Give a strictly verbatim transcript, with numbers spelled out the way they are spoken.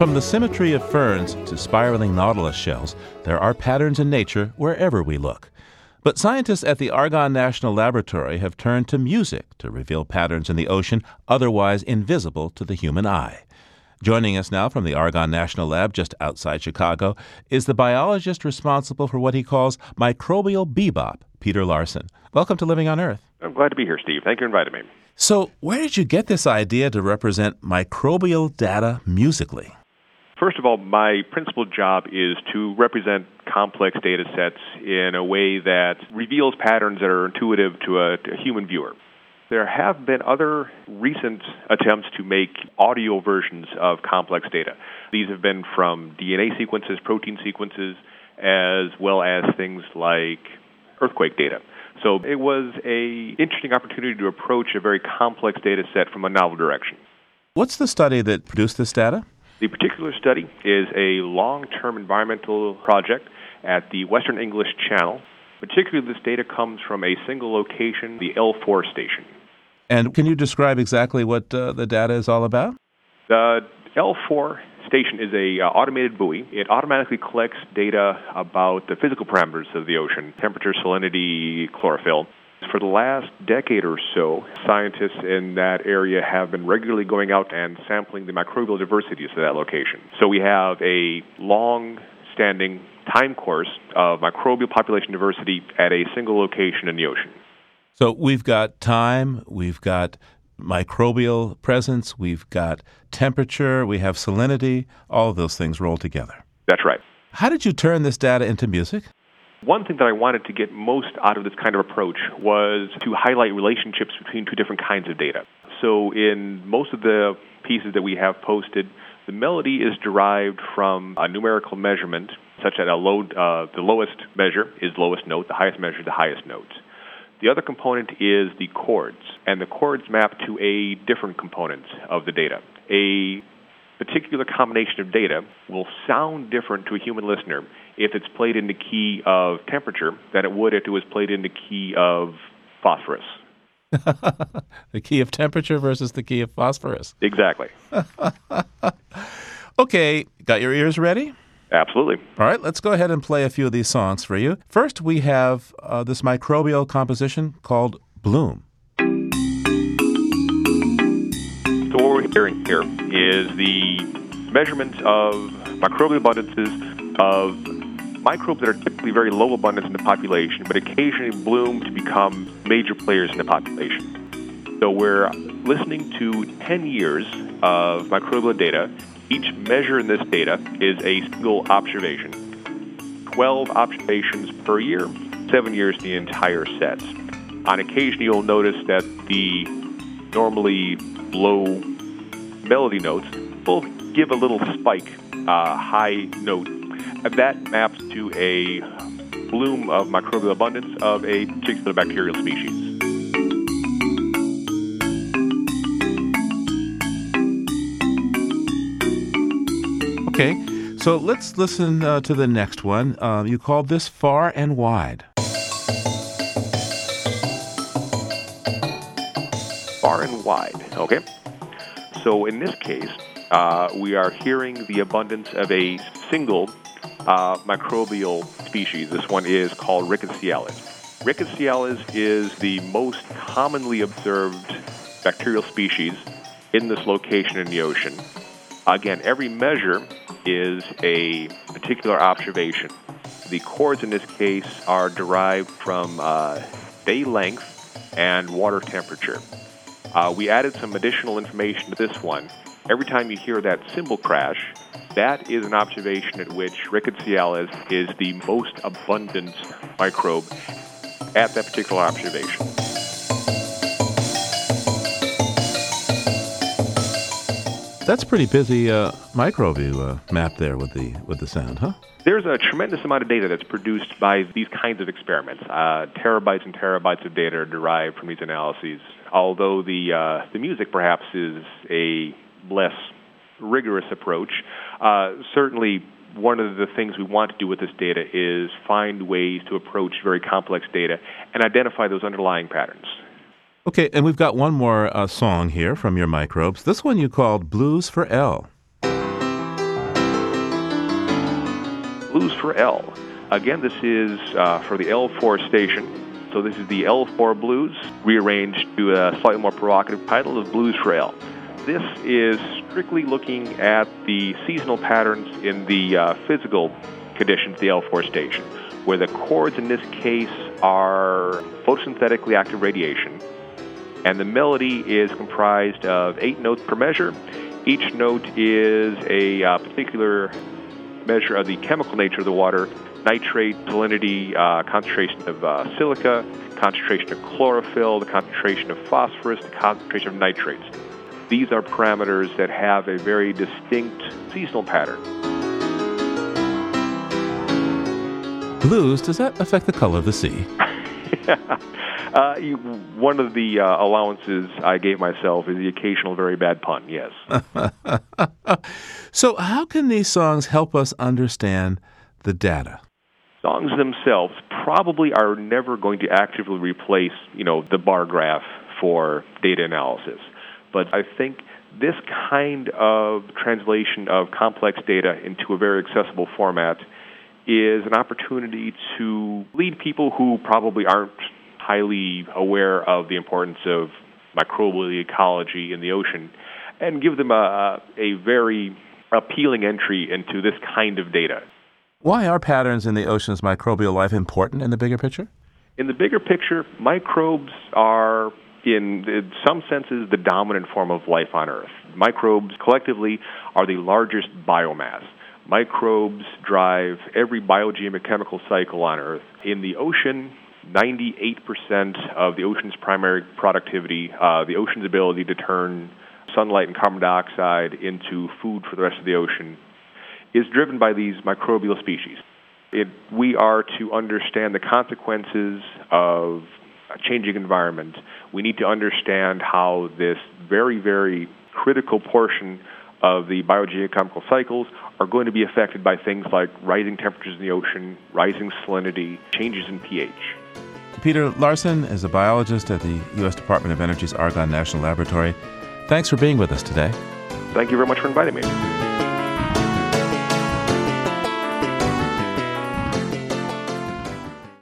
From the symmetry of ferns to spiraling nautilus shells, there are patterns in nature wherever we look. But scientists at the Argonne National Laboratory have turned to music to reveal patterns in the ocean otherwise invisible to the human eye. Joining us now from the Argonne National Lab just outside Chicago is the biologist responsible for what he calls microbial bebop, Peter Larson. Welcome to Living on Earth. I'm glad to be here, Steve. Thank you for inviting me. So, where did you get this idea to represent microbial data musically? First of all, my principal job is to represent complex data sets in a way that reveals patterns that are intuitive to a, to a human viewer. There have been other recent attempts to make audio versions of complex data. These have been from D N A sequences, protein sequences, as well as things like earthquake data. So it was an interesting opportunity to approach a very complex data set from a novel direction. What's the study that produced this data? The particular study is a long-term environmental project at the Western English Channel. Particularly, this data comes from a single location, the L four station. And can you describe exactly what uh, the data is all about? The L four station is a uh, automated buoy. It automatically collects data about the physical parameters of the ocean, temperature, salinity, chlorophyll. For the last decade or so, scientists in that area have been regularly going out and sampling the microbial diversities of that location. So we have a long-standing time course of microbial population diversity at a single location in the ocean. So we've got time, we've got microbial presence, we've got temperature, we have salinity, all of those things rolled together. That's right. How did you turn this data into music? One thing that I wanted to get most out of this kind of approach was to highlight relationships between two different kinds of data. So in most of the pieces that we have posted, the melody is derived from a numerical measurement, such that a low, uh, the lowest measure is lowest note, the highest measure is the highest note. The other component is the chords, and the chords map to a different component of the data. A particular combination of data will sound different to a human listener if it's played in the key of temperature than it would if it was played in the key of phosphorus. The key of temperature versus the key of phosphorus. Exactly. Okay, got your ears ready? Absolutely. All right, let's go ahead and play a few of these songs for you. First, we have uh, this microbial composition called Bloom. So what we're hearing here is the measurement of microbial abundances of microbes that are typically very low abundance in the population, but occasionally bloom to become major players in the population. So we're listening to ten years of microbial data. Each measure in this data is a single observation. twelve observations per year, seven years in the entire set. On occasion, you'll notice that the normally low melody notes will give a little spike, uh, high note. And that maps to a bloom of microbial abundance of a particular bacterial species. Okay, so let's listen uh, to the next one. Uh, you called this Far and Wide. Far and wide, okay? So in this case, uh, we are hearing the abundance of a single uh, microbial species. This one is called Rickettsiales. Rickettsiales is the most commonly observed bacterial species in this location in the ocean. Again, every measure is a particular observation. The chords in this case are derived from uh, day length and water temperature. Uh, we added some additional information to this one. Every time you hear that cymbal crash, that is an observation at which Rickettsiales is the most abundant microbe at that particular observation. That's pretty busy uh, microbe you uh, mapped there with the with the sound, huh? There's a tremendous amount of data that's produced by these kinds of experiments. Uh, terabytes and terabytes of data are derived from these analyses, although the uh, the music perhaps is a less rigorous approach. Uh, certainly, one of the things we want to do with this data is find ways to approach very complex data and identify those underlying patterns. Okay, and we've got one more uh, song here from your microbes. This one you called Blues for L. Blues for L. Again, this is uh, for the L four station. So this is the L four Blues, rearranged to a slightly more provocative title of Blues for L. This is strictly looking at the seasonal patterns in the uh, physical conditions of the L four station, where the chords in this case are photosynthetically active radiation, and the melody is comprised of eight notes per measure. Each note is a uh, particular measure of the chemical nature of the water: nitrate, salinity, uh, concentration of uh, silica, concentration of chlorophyll, the concentration of phosphorus, the concentration of nitrates. These are parameters that have a very distinct seasonal pattern. Blues, does that affect the color of the sea? uh, you, one of the uh, allowances I gave myself is the occasional very bad pun, yes. So how can these songs help us understand the data? Songs themselves probably are never going to actively replace, you know, the bar graph for data analysis. But I think this kind of translation of complex data into a very accessible format is an opportunity to lead people who probably aren't highly aware of the importance of microbial ecology in the ocean, and give them a, a very appealing entry into this kind of data. Why are patterns in the ocean's microbial life important in the bigger picture? In the bigger picture, microbes are, in, in some senses, the dominant form of life on Earth. Microbes collectively are the largest biomass. Microbes drive every biogeochemical cycle on Earth. In the ocean, ninety-eight percent of the ocean's primary productivity, uh, the ocean's ability to turn sunlight and carbon dioxide into food for the rest of the ocean, is driven by these microbial species. If we are to understand the consequences of a changing environment, we need to understand how this very, very critical portion of the biogeochemical cycles are going to be affected by things like rising temperatures in the ocean, rising salinity, changes in pH. Peter Larson is a biologist at the U S Department of Energy's Argonne National Laboratory. Thanks for being with us today. Thank you very much for inviting me.